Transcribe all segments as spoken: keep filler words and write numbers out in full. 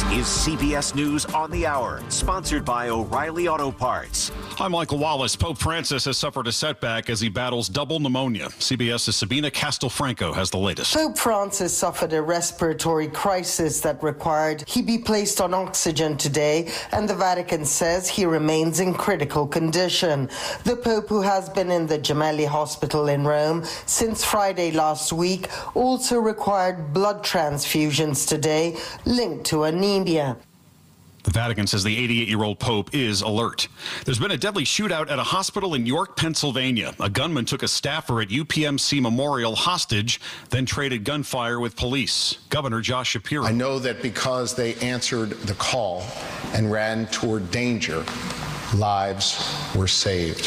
is C B S News on the Hour, sponsored by O'Reilly Auto Parts. I'm Michael Wallace. Pope Francis has suffered a setback as he battles double pneumonia. CBS's Sabina Castelfranco has the latest. Pope Francis suffered a respiratory crisis that required he be placed on oxygen today, and the Vatican says he remains in critical condition. The Pope, who has been in the Gemelli Hospital in Rome since Friday last week, also required blood transfusions today linked to anemia. The Vatican says the eighty-eight-year-old Pope is alert. There's been a deadly shootout at a hospital in York, Pennsylvania. A gunman took a staffer at U P M C Memorial hostage, then traded gunfire with police. Governor Josh Shapiro. I know that because they answered the call and ran toward danger, lives were saved.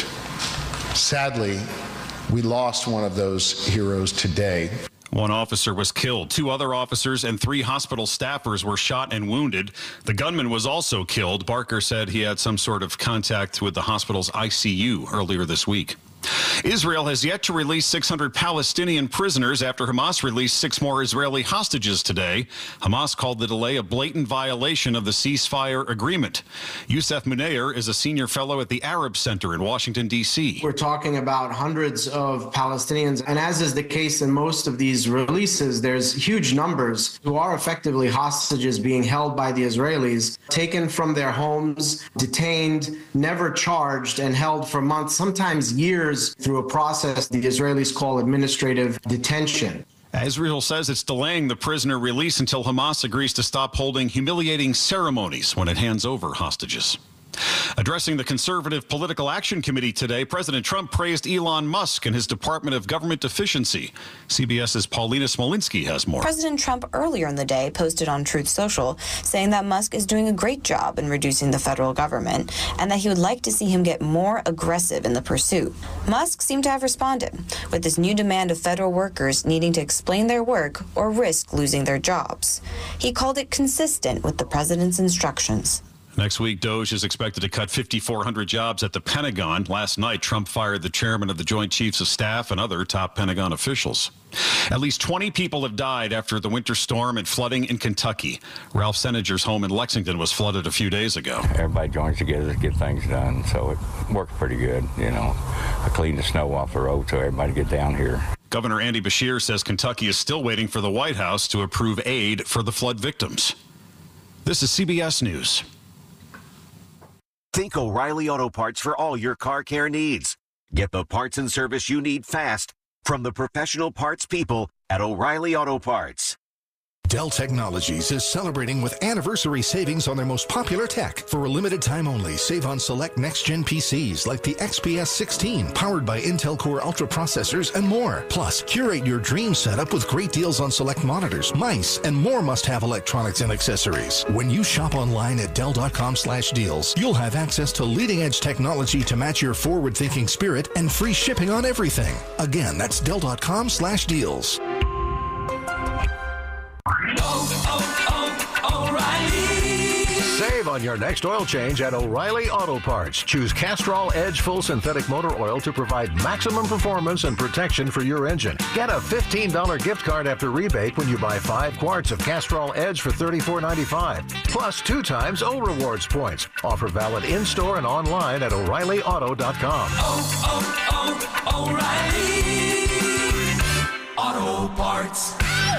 Sadly, we lost one of those heroes today. One officer was killed. Two other officers and three hospital staffers were shot and wounded. The gunman was also killed. Barker said he had some sort of contact with the hospital's I C U earlier this week. Israel has yet to release six hundred Palestinian prisoners after Hamas released six more Israeli hostages today. Hamas called the delay a blatant violation of the ceasefire agreement. Youssef Munayr is a senior fellow at the Arab Center in Washington, D C. We're talking about hundreds of Palestinians, and as is the case in most of these releases, there's huge numbers who are effectively hostages being held by the Israelis, taken from their homes, detained, never charged, and held for months, sometimes years, through a process the Israelis call administrative detention. Israel says it's delaying the prisoner release until Hamas agrees to stop holding humiliating ceremonies when it hands over hostages. Addressing the Conservative Political Action Committee today, President Trump praised Elon Musk and his Department of Government Efficiency. CBS's Paulina Smolinski has more. President Trump earlier in the day posted on Truth Social saying that Musk is doing a great job in reducing the federal government and that he would like to see him get more aggressive in the pursuit. Musk seemed to have responded with this new demand of federal workers needing to explain their work or risk losing their jobs. He called it consistent with the president's instructions. Next week, Doge is expected to cut five thousand four hundred jobs at the Pentagon. Last night, Trump fired the chairman of the Joint Chiefs of Staff and other top Pentagon officials. At least twenty people have died after the winter storm and flooding in Kentucky. Ralph Senager's home in Lexington was flooded a few days ago. Everybody joins together to get things done, so it works pretty good. You know, I cleaned the snow off the road so everybody get down here. Governor Andy Beshear says Kentucky is still waiting for the White House to approve aid for the flood victims. This is C B S News. Think O'Reilly Auto Parts for all your car care needs. Get the parts and service you need fast from the professional parts people at O'Reilly Auto Parts. Dell Technologies is celebrating with anniversary savings on their most popular tech. For a limited time only, save on select next-gen P Cs like the X P S sixteen, powered by Intel Core Ultra processors and more. Plus, curate your dream setup with great deals on select monitors, mice, and more must-have electronics and accessories. When you shop online at Dell dot com slash deals, you'll have access to leading-edge technology to match your forward-thinking spirit and free shipping on everything. Again, that's Dell dot com slash deals. Oh, oh, oh, O'Reilly. Save on your next oil change at O'Reilly Auto Parts. Choose Castrol Edge Full Synthetic Motor Oil to provide maximum performance and protection for your engine. Get a fifteen dollars gift card after rebate when you buy five quarts of Castrol Edge for thirty-four ninety-five. Plus two times O Rewards points. Offer valid in-store and online at O'Reilly Auto dot com. Oh, oh, oh, O'Reilly Auto Parts.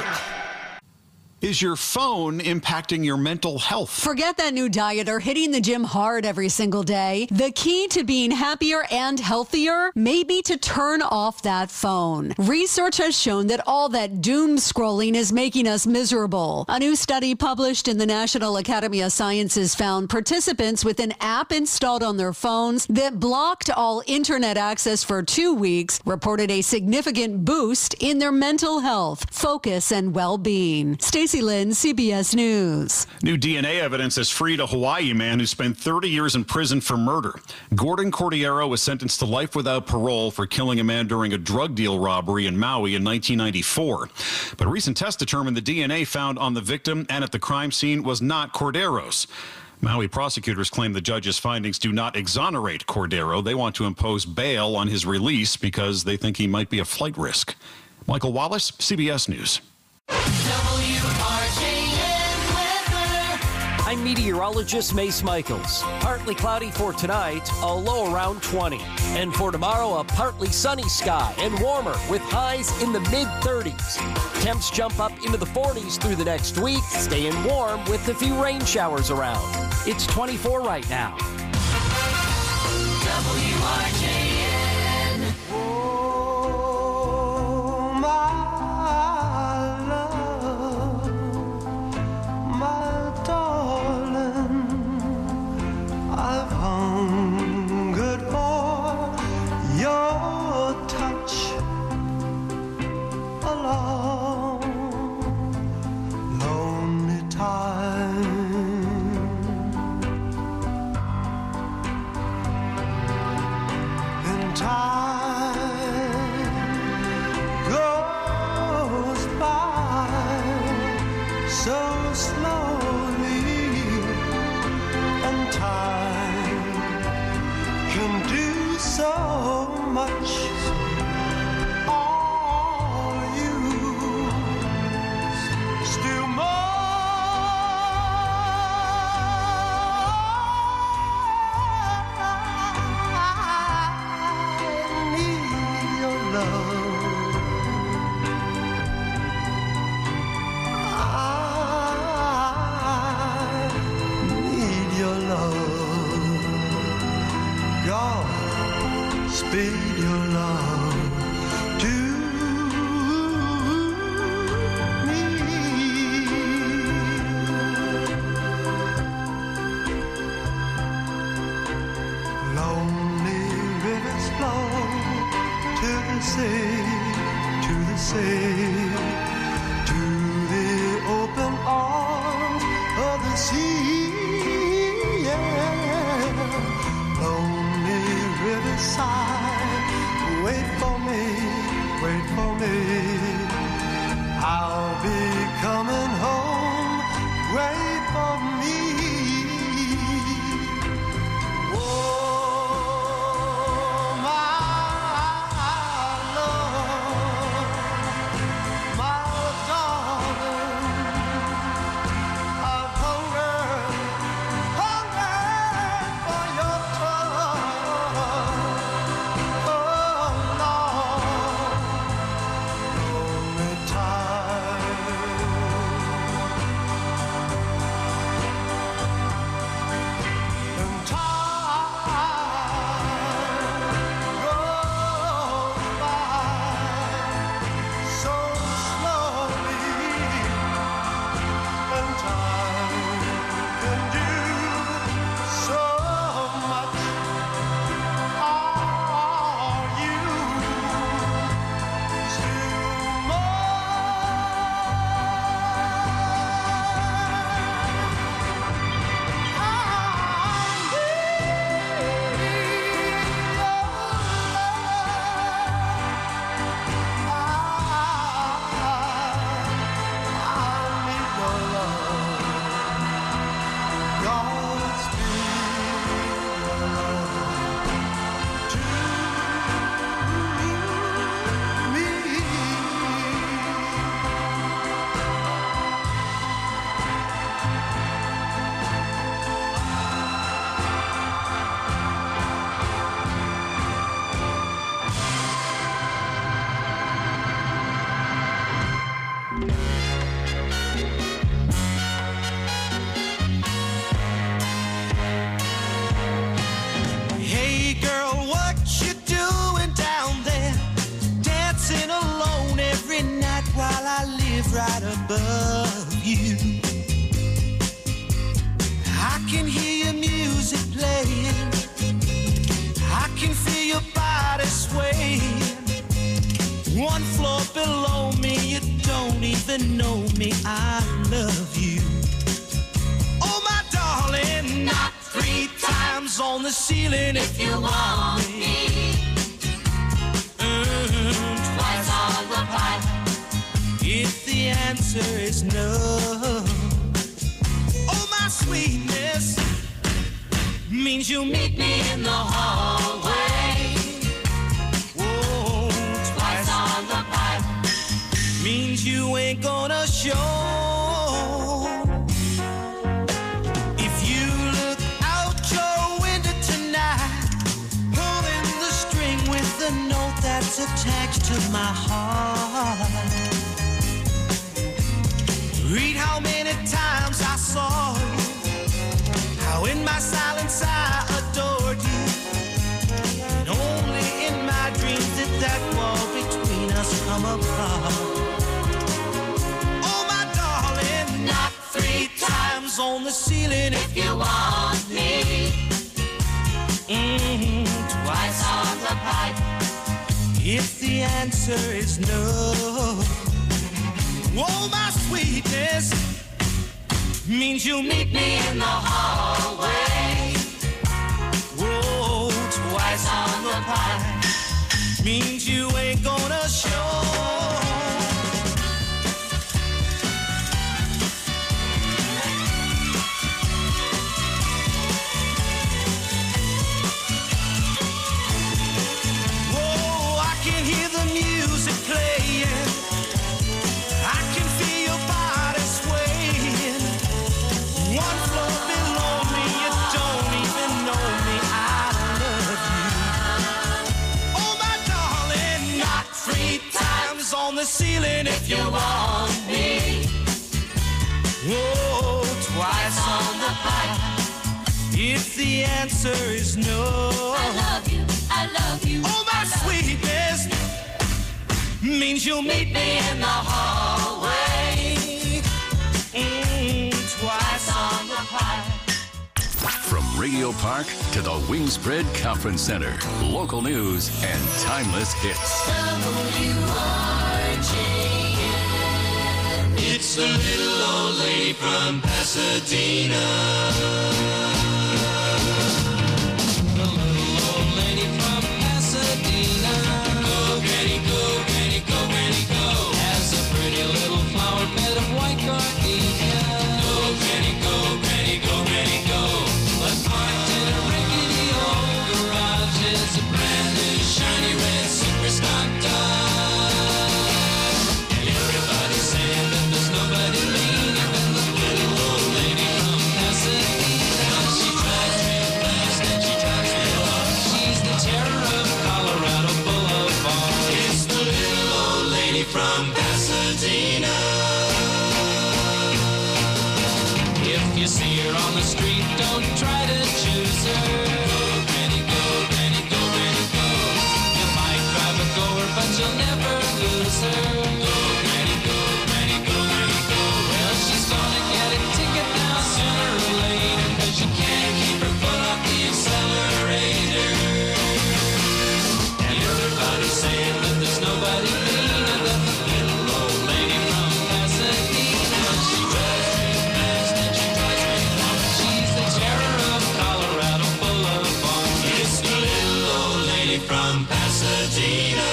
Is your phone impacting your mental health? Forget that new diet or hitting the gym hard every single day. The key to being happier and healthier may be to turn off that phone. Research has shown that all that doom scrolling is making us miserable. A new study published in the National Academy of Sciences found participants with an app installed on their phones that blocked all internet access for two weeks reported a significant boost in their mental health, focus, and well-being. Stacey Lynn, C B S News. New D N A evidence has freed a Hawaii man who spent thirty years in prison for murder. Gordon Cordiero was sentenced to life without parole for killing a man during a drug deal robbery in Maui in nineteen ninety-four. But recent tests determined the D N A found on the victim and at the crime scene was not Cordiero's. Maui prosecutors claim the judge's findings do not exonerate Cordero. They want to impose bail on his release because they think he might be a flight risk. Michael Wallace, C B S News. W R J N weather. I'm meteorologist Mace Michaels. Partly cloudy for tonight, a low around twenty. And for tomorrow, a partly sunny sky and warmer with highs in the mid thirties. Temps jump up into the forties through the next week, staying warm with a few rain showers around. It's twenty-four right now. W R J N. Oh, my love, my darling, I've hungered for your touch a long, lonely time. Time goes by so slowly, and time can do so much. All you still more. Speed your love to me. Lonely rivers flow to the sea, to the sea, to the open arms of the sea. Yeah. Lonely riverside, wait for me, wait for me. I'll be coming home, wait for me. Oh, my love, my darling, I've hungered, hungered for your touch. right above you. I can hear your music playing. I can feel your body swaying. One floor below me, you don't even know me. I love you. Oh, my darling, knock three times on the ceiling if you want me. Mm, twice on the pipe if the answer is no. Oh, my sweetness means you'll meet me in the hallway. Oh, twice on the pipe means you ain't gonna show. is attached to my heart. Read how many times I saw you, how in my silence I adored you, and only in my dreams did that wall between us come apart. Oh, my darling, knock three times on the ceiling if you want me. Mm-hmm, twice on the pipe if the answer is no. Oh, my sweetness means you'll meet me in the hallway. Oh, twice on the pipe means you ain't gonna show. Ceiling if you want me. Oh, twice on the pipe if the answer is no. I love you, I love you. Oh, my sweetness means you'll meet me in the hallway. Mm, twice on the pipe. From Radio Park to the Wingspread Conference Center, local news and timeless hits. W R J N. It's the little old lady from Pasadena. The little old lady from Pasadena. Go, Granny, go, Granny, go, Granny, go. Has a pretty little flower bed of white gardenia. Go, Granny, go, Granny, go, Granny, go. But parked in a rickety old garage is a brand new shiny red super stock Dodge. And everybody's saying that there's nobody meaner than the little old lady from Pasadena. She drives real fast and she drives real hard. She's the terror of Colorado Boulevard. It's the little old lady from Pasadena. If you see her on the street, don't try to choose her. Go, Granny, go, Granny, go, Granny, go. You might drive a goer, but you'll never lose her. Go, Granny, go, Granny, go, Granny, go. Well, she's gonna get a ticket now sooner or later, 'cause you can't keep her foot off the accelerator. And everybody's saying that there's nobody meaner than the little old lady from Pasadena. She drives real fast and she drives real hard. She's the terror of Colorado Boulevard. It's the little old lady from Pasadena.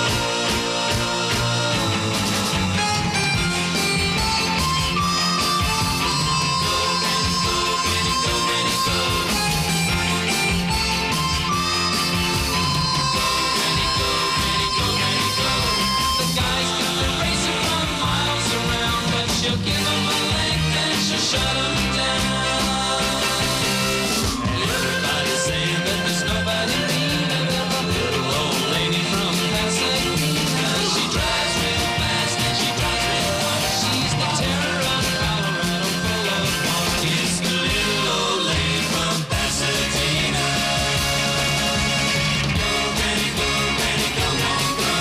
The guys got the racer from miles around, but she'll give them a length and she'll shut them down. And everybody's saying that there's nobody meaner than the little old lady from Pasadena. She drives real fast and she drives real hard. She's the terror of Colorado Boulevard. It's the little old lady from Pasadena. Go, Granny, go, Granny, go, Granny, go.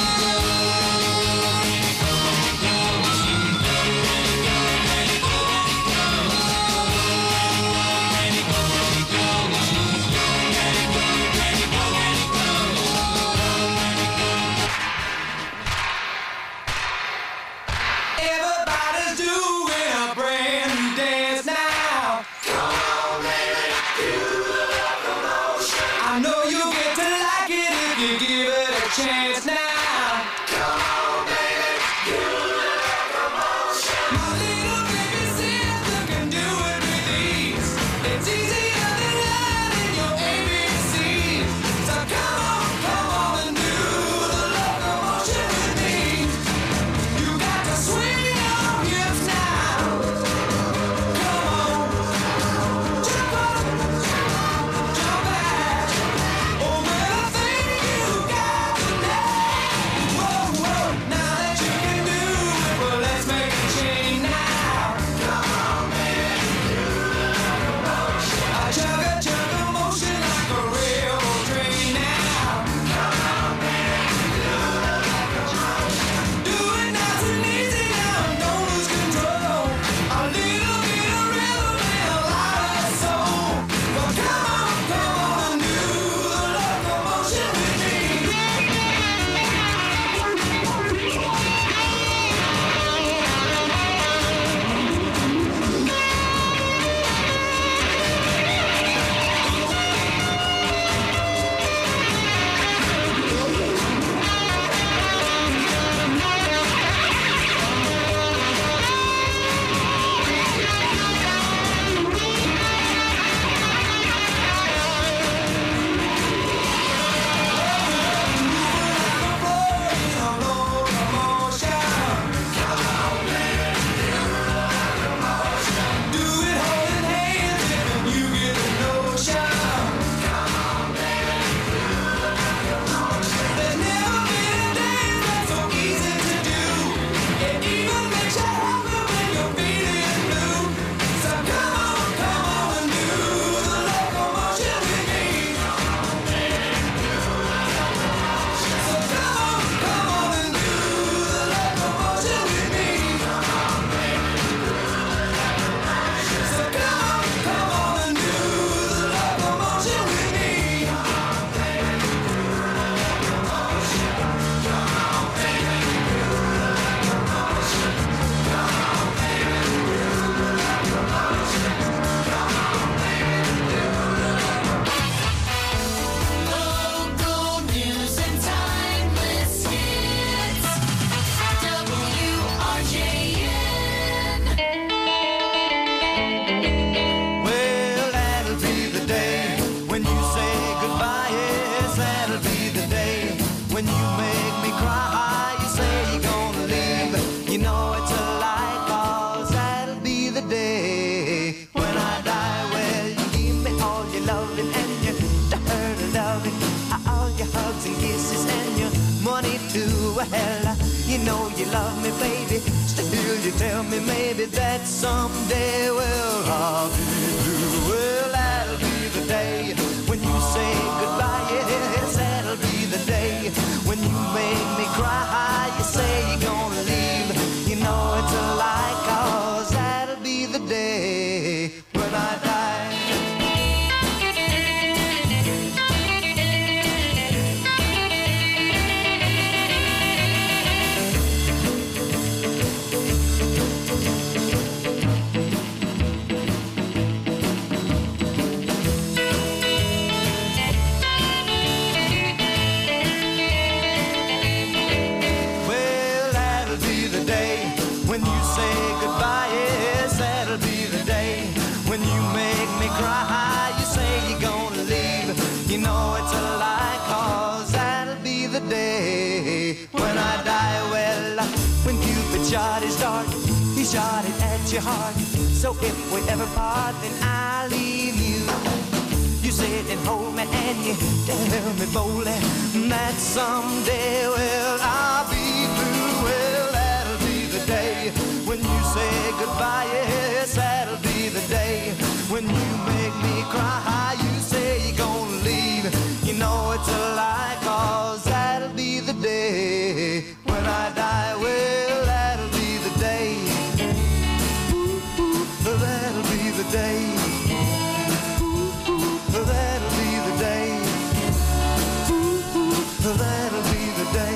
Everybody's doing a brand new dance now. Come on, baby, do the locomotion. I know you'll get to like it if you give it a chance now. Come on, baby, do the locomotion. My little baby says you can do it with ease. It's easier than learning your A B Cs. So come on, come on and do the locomotion with me. You got to swing your hips now. Come on, jump up, jump back. Oh, well, I think you got the knack. know you love me, baby. Still you tell me maybe that someday, well, I'll be blue. Well, that'll be the day when you say goodbye. Yes, that'll be the day when you make me cry. You say you're gonna leave. You know it's a lie, 'cause that'll be the day when I die. Shot his dart, he shot it at your heart. So if we ever part, then I'll leave you. You sit and hold me and you tell me boldly that someday, well, I'll be blue. Well, that'll be the day when you say goodbye. Yes, that'll be the day when you make me cry. You say you're gonna leave. You know it's a lie, 'cause that'll be the day when I die. Well, that'll be the day. Ooh, ooh, that'll be the day. Ooh, ooh, that'll be the day. Ooh, ooh, that'll be the day.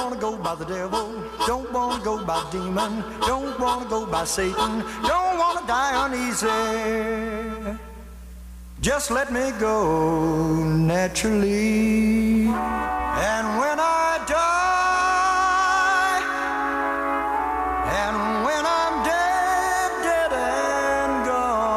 wanna go by the devil, don't wanna go by demon, don't wanna go by Satan, don't wanna die uneasy. Just let me go naturally. And when I die, and when I'm dead, dead and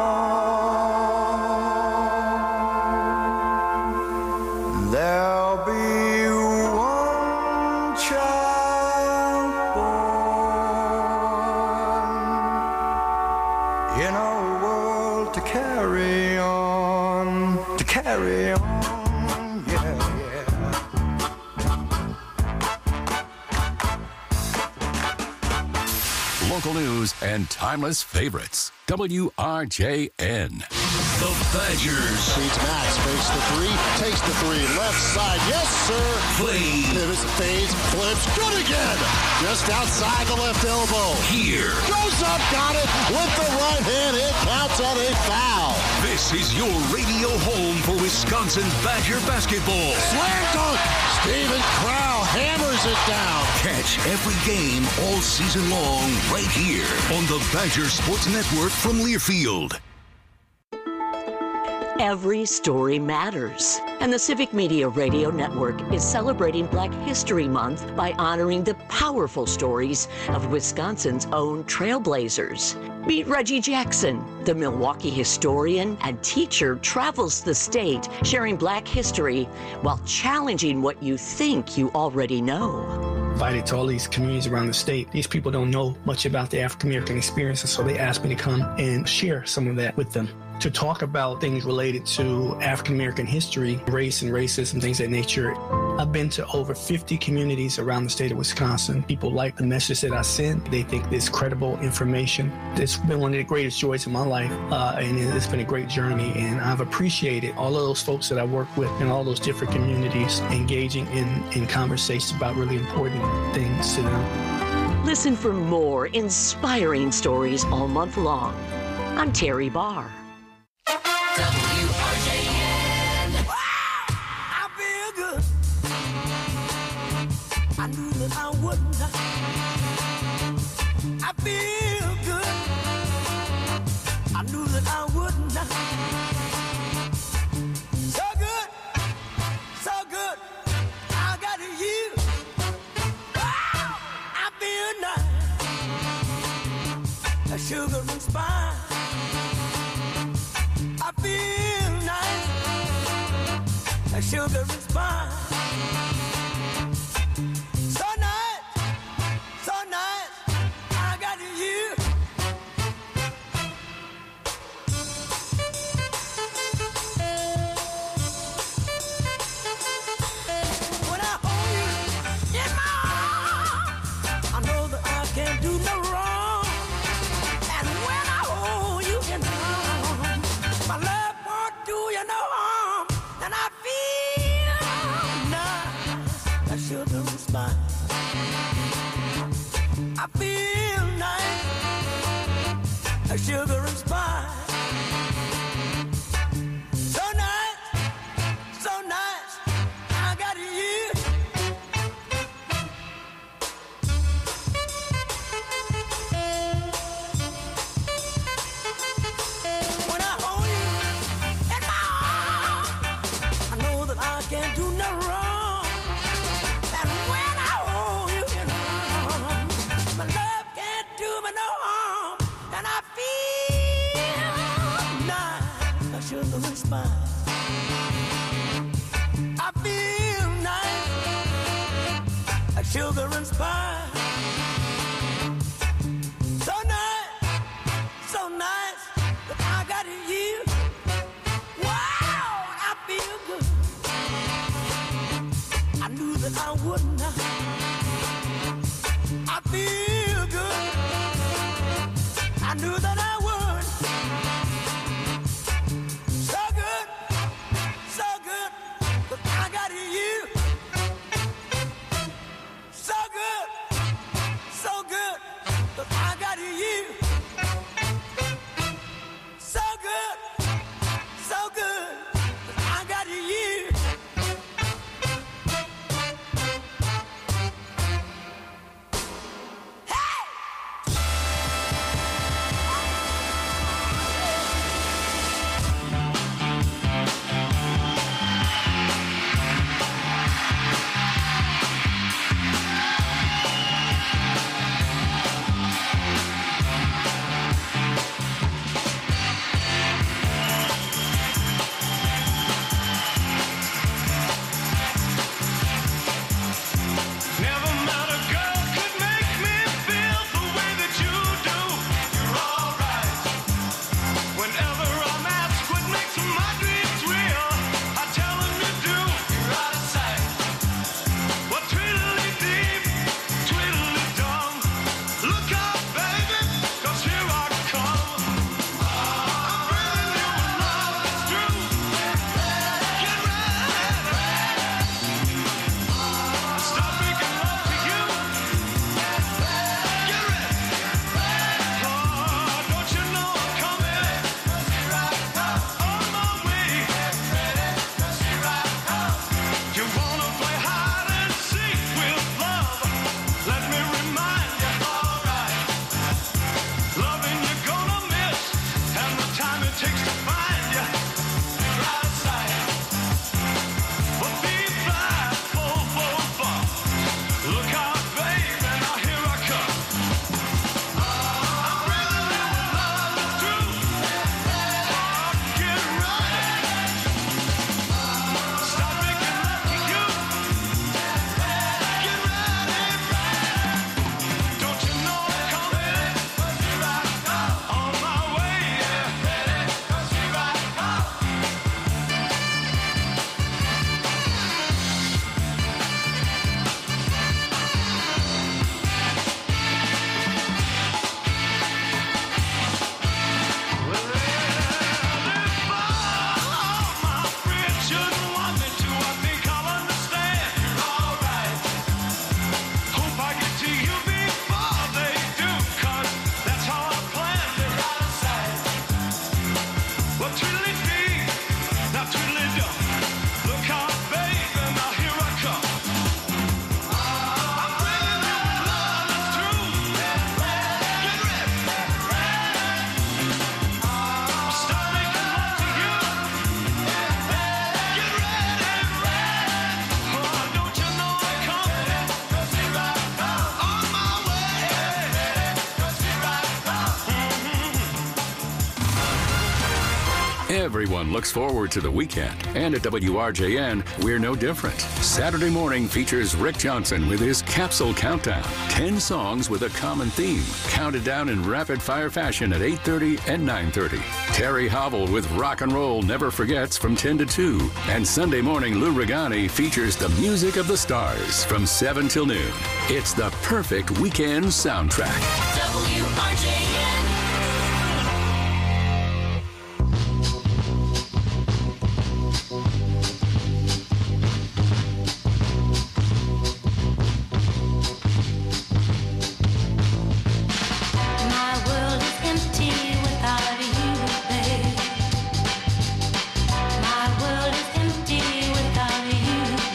gone, there'll be one child born in a world to carry on, to carry on. Local news and timeless favorites. W R J N. The Badgers. Feeds Max, fakes the three, takes the three, left side, yes sir. Play. Pivots, fades, flips, good again. Just outside the left elbow. Here. Goes up, got it, with the right hand, it counts on a foul. This is your radio home for Wisconsin Badger basketball. Slam dunk, Steven Crowl hammers it down. Catch every game all season long right here on the Badger Sports Network from Learfield. Every story matters, and the Civic Media Radio Network is celebrating Black History Month by honoring the powerful stories of Wisconsin's own trailblazers. Meet Reggie Jackson, the Milwaukee historian and teacher, travels the state sharing Black history while challenging what you think you already know. Invited to all these communities around the state. These people don't know much about the African American experience, and so they asked me to come and share some of that with them. To talk about things related to African American history, race and racism, things of that nature. I've been to over fifty communities around the state of Wisconsin. People like the message that I send. They think it's credible information. It's been one of the greatest joys of my life, uh, and it's been a great journey. And I've appreciated all of those folks that I work with in all those different communities, engaging in, in conversations about really important things to them. Listen for more inspiring stories all month long. I'm Terry Barr. W R J N. Wow, I feel good. I knew that I wouldn't. I feel good. I knew that I wouldn't. So good, so good. I got you. Wow, I feel nice. A sugar and spice. I feel nice, like sugar and spice. So nice, so nice, I got you. When I hold you in my arms, I know that I can't do no wrong. And when I hold you in my arms, my love won't do you no harm, and I feel nice, that sugar and spice. I feel nice, that sugar and spice. So nice, so nice, I got you. When I hold you in my arms, I know that I can't do no wrong. And when I hold you in my arms, my love can't do me no harm. And I feel nice, like sugar and spice. I feel nice, like sugar and spice. So nice, so nice, that I got you. Wow, I feel good. I knew that I wouldn't. I feel good. I knew that I would. So good, so good, that I got you. So good, so good, that I got you. So good, so good, that I got you. Everyone looks forward to the weekend, and at W R J N, we're no different. Saturday morning features Rick Johnson with his Capsule Countdown. Ten songs with a common theme, counted down in rapid-fire fashion at eight thirty and nine thirty. Terry Hobble with Rock and Roll Never Forgets from ten to two. And Sunday morning, Lou Regani features the music of the stars from seven till noon. It's the perfect weekend soundtrack. W R J N.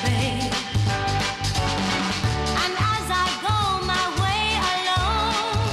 And as I go my way alone,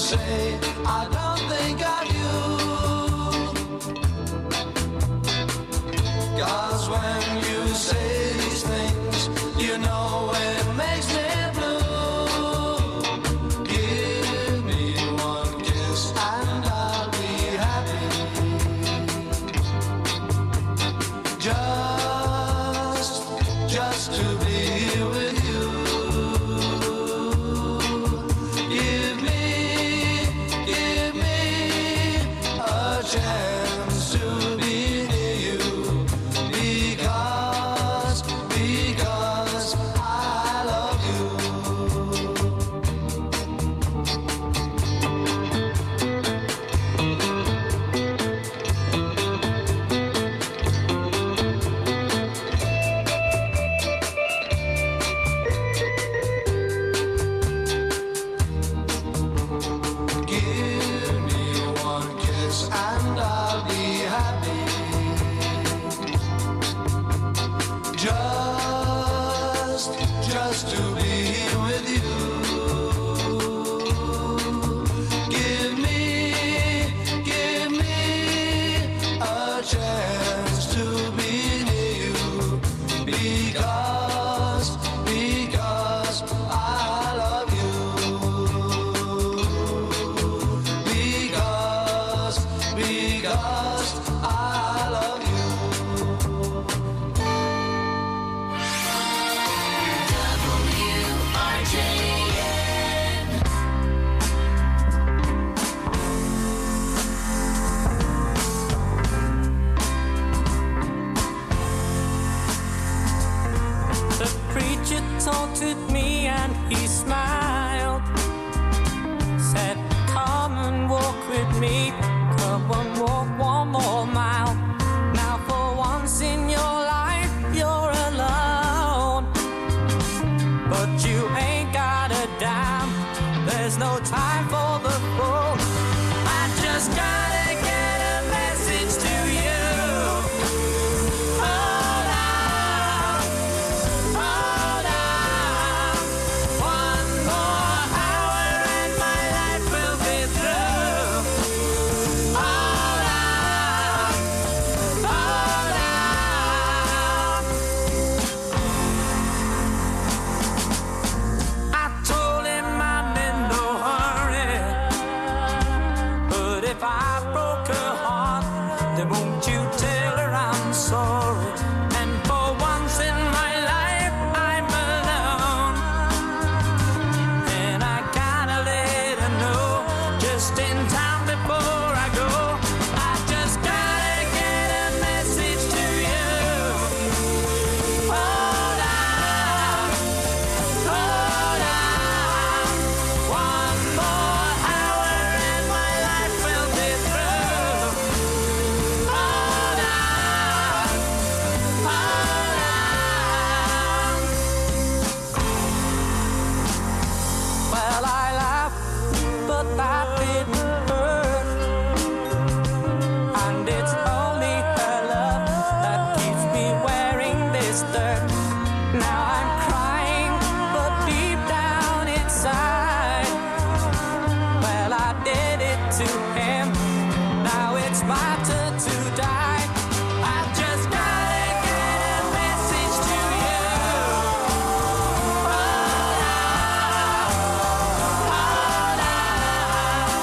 say I don't think of you. 'Cause when you say these things, you know it makes me blue. Give me one kiss and I'll be happy. Just, just to be with you. Give me, give me a chance to be near you. Because, because I love you. Give me one kiss and I'll be happy. Just, just to be with you. Give me, give me a chance to be near you. Because, because I love you. Because, because I love you. W R J N. The preacher taunted me and he smiled. Said, come and walk with me. Come and walk one more mile. Now for once in your life you're alone. But you ain't got a dime. There's no time for the fool. I just gotta get a message to you. Hold on, hold on. One more hour and my life will be through. Hold on, hold on. I told him I'm in no hurry, but if I broke her heart, then won't you tell her I'm sorry? And for once in my life, I'm alone, and I gotta let her know just in time before I go. I just gotta get a message to you. Hold on, hold on. One more hour and my life will be through. Hold on, hold on. Well, I laughed, but that didn't hurt. And it's only her love that keeps me wearing this dirt. Now I'm crying, but deep down inside, well, I did it to him. Now it's my turn to die. I just gotta get a message to you. Hold on, hold on.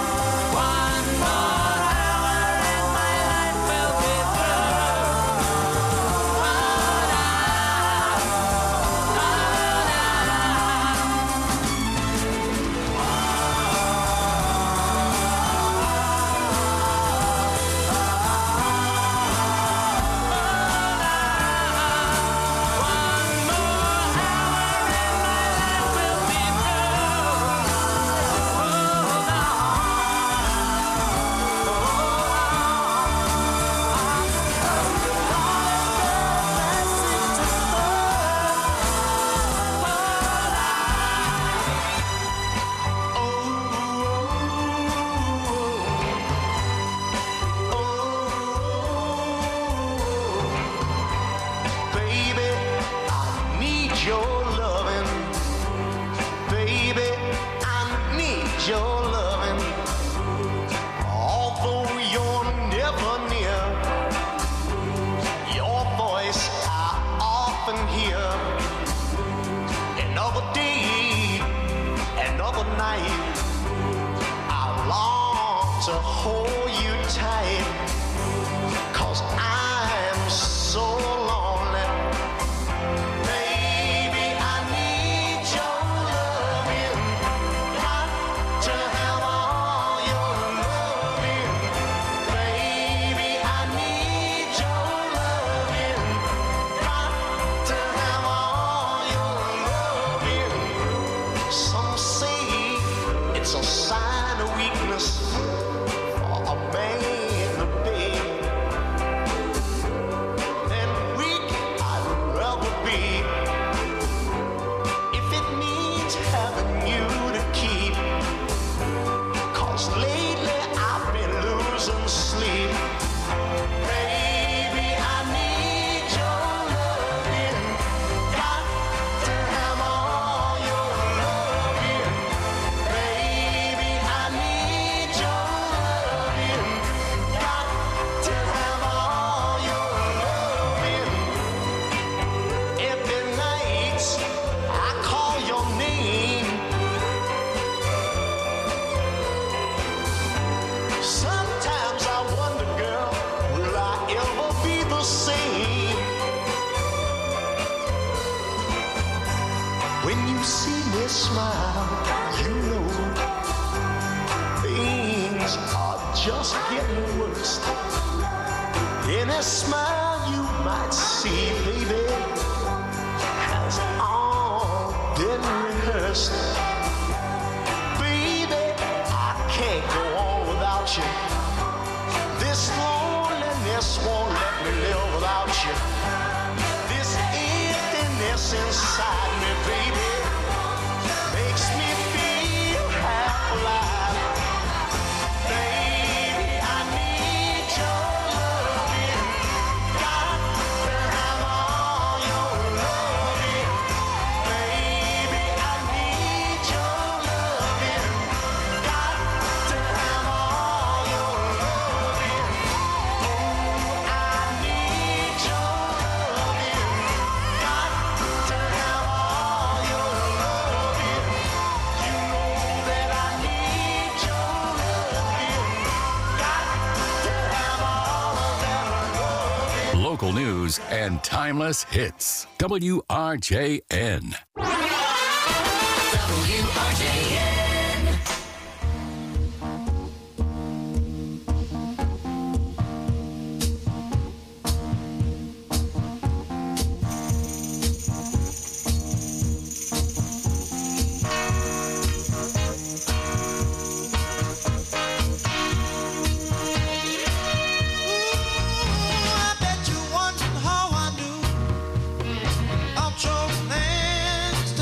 night. I long to hold you tight, 'cause I'm so lonely. Baby, I need your loving. Got to have all your loving. Baby, I need your loving. Got to have all your loving. Some say it's a sign of weakness for a man to beg. And weak I'd rather be if it means having you to keep. 'Cause lately I've been losing sleep. Baby, I need your loving. Got to have all your loving. Baby, I need your loving. Got to have all your loving. Every night I call your name. Sometimes I wonder, girl, will I ever be the same? When you see me smile, you know things are just getting worse. Any smile you might see, baby, has all been rehearsed. Baby, I can't go on without you. This loneliness won't let me live without you. This emptiness inside me, baby, makes me feel half alive. Baby, I need your loving. Got to have all your loving. Baby, I need your loving. Got to have all your loving. Oh, I need your loving. Got to have all your loving. You know that I need your loving. Got to have all of that loving. Local news and timeless hits. W R J N. W R J N. I bet you wondered how I knew of your plans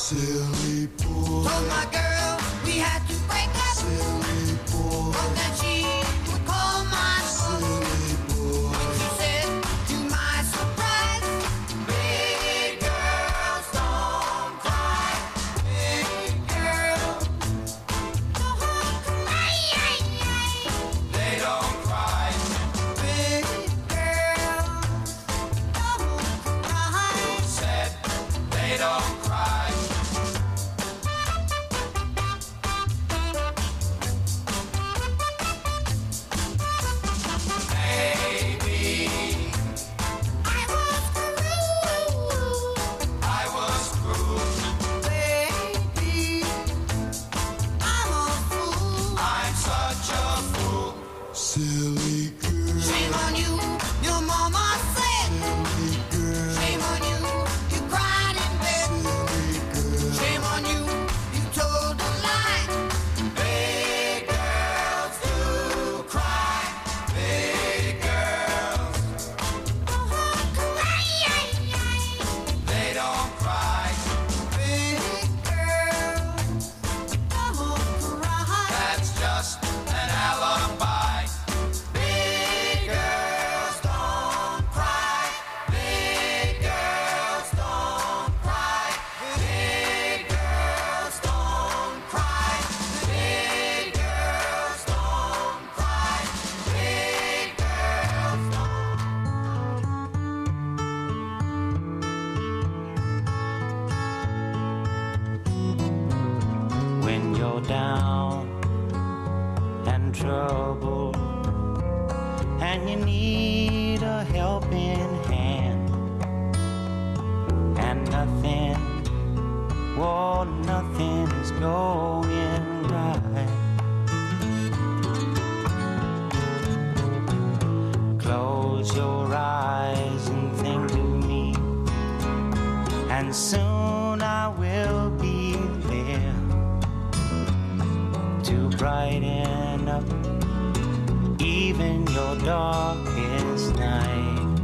Silly boy. Told my girl we had to break up. Silly boy. But that she would call my phone. Silly boy. She said, to my surprise, big girls don't cry. Big girls don't cry. They don't cry. Big girls don't cry. Who said they don't cry? Silly girl. Shame on you, your mama said. Silly girl. Shame on you, you cried in bed. Silly girl. Shame on you, you told a lie. Big girls do cry. Big girls don't cry. They don't cry. Big girls don't cry. That's just an alibi. When you're down and troubled and you need a helping hand and nothing, well, nothing is going right. Close your eyes and think of me, and soon I will be there to brighten up even your darkest night.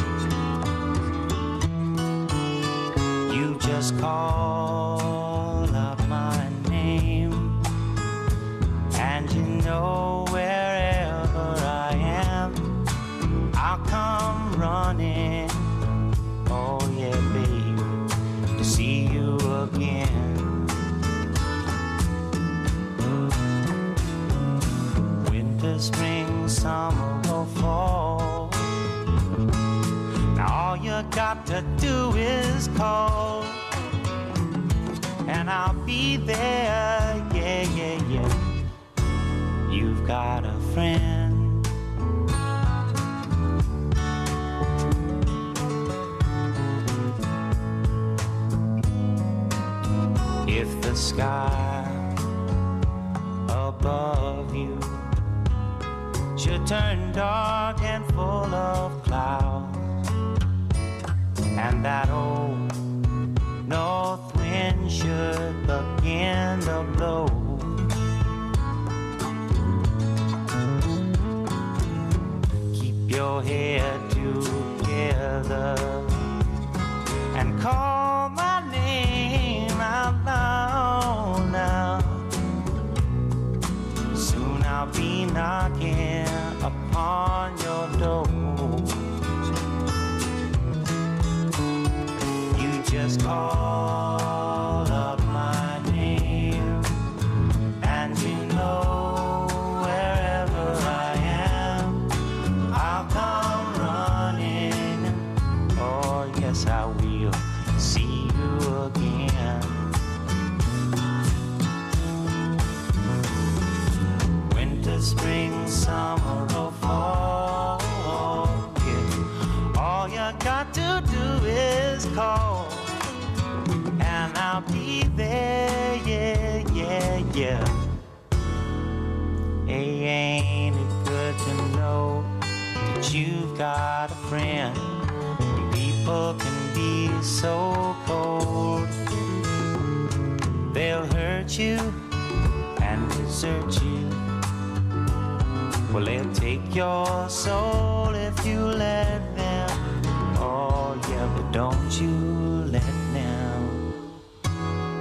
You just call up my name, and you know wherever I am, I'll come running. Oh yeah, baby, to see you again. Spring, summer, or fall. Now all you got to do is call, and I'll be there, yeah, yeah, yeah. You've got a friend. If the sky above you should turn dark and full of clouds, and that old north wind should begin to blow, keep your head together and call my name out loud now. Soon I'll be knocking upon your door. You just call up my name, and you know wherever I am, I'll come running. Oh yes, I will see you again. Winter, spring, summer, or fall, yeah. All you got to do is call, and I'll be there, yeah, yeah, yeah. Hey, ain't it good to know that you've got a friend? People can be so cold, they'll hurt you and desert you. Well, they'll take your soul if you let them. Oh yeah, but don't you let them.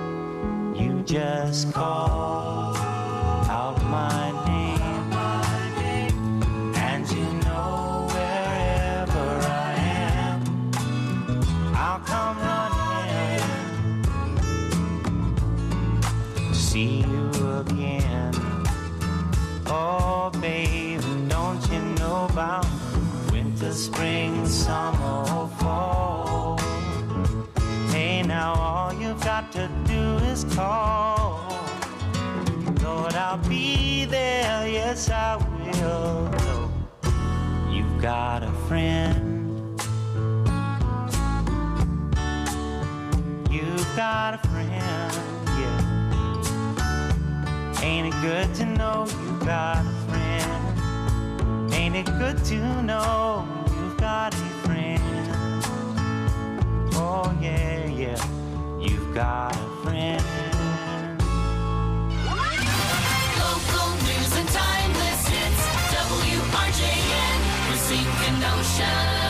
just call out my name, and you know wherever I am, I'll come running to see you again. Oh, baby, don't you know about winter, spring, summer, or fall? Hey, now all you've got to do is call. Lord, I'll be there, yes, I will. You've got a friend. You've got a friend, yeah. Ain't it good to know you've got a friend? Ain't it good to know you've got a friend? Oh yeah, yeah, you've got a friend. Local news and timeless hits. W R J N, Racine Kenosha.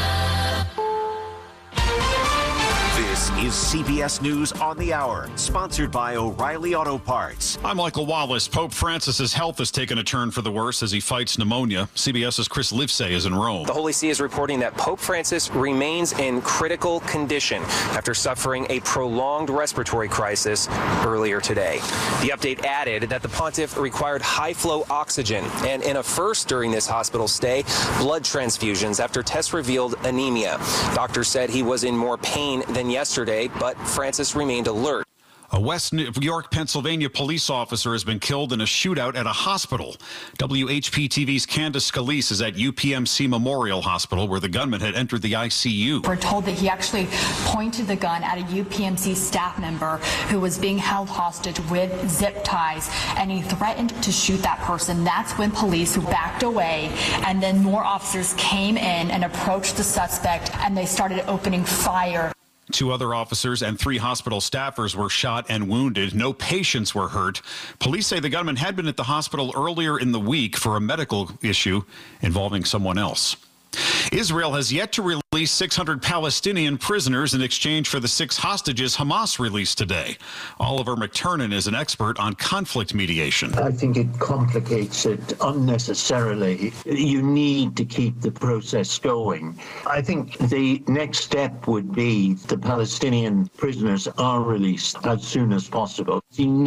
This is C B S News on the Hour, sponsored by O'Reilly Auto Parts. I'm Michael Wallace. Pope Francis's health has taken a turn for the worse as he fights pneumonia. CBS's Chris Livesay is in Rome. The Holy See is reporting that Pope Francis remains in critical condition after suffering a prolonged respiratory crisis earlier today. The update added that the pontiff required high-flow oxygen and, in a first during this hospital stay, blood transfusions after tests revealed anemia. Doctors said he was in more pain than yesterday, but Francis remained alert. A West New York, Pennsylvania police officer has been killed in a shootout at a hospital. W H P T V's Candace Scalise is at U P M C Memorial Hospital, where the gunman had entered the I C U. We're told that he actually pointed the gun at a U P M C staff member who was being held hostage with zip ties, and he threatened to shoot that person. That's when police backed away, and then more officers came in and approached the suspect, and they started opening fire. Two other officers and three hospital staffers were shot and wounded. No patients were hurt. Police say the gunman had been at the hospital earlier in the week for a medical issue involving someone else. Israel has yet to release six hundred Palestinian prisoners in exchange for the six hostages Hamas released today. Oliver McTurnan is an expert on conflict mediation. I think it complicates it unnecessarily. You need to keep the process going. I think the next step would be the Palestinian prisoners are released as soon as possible. You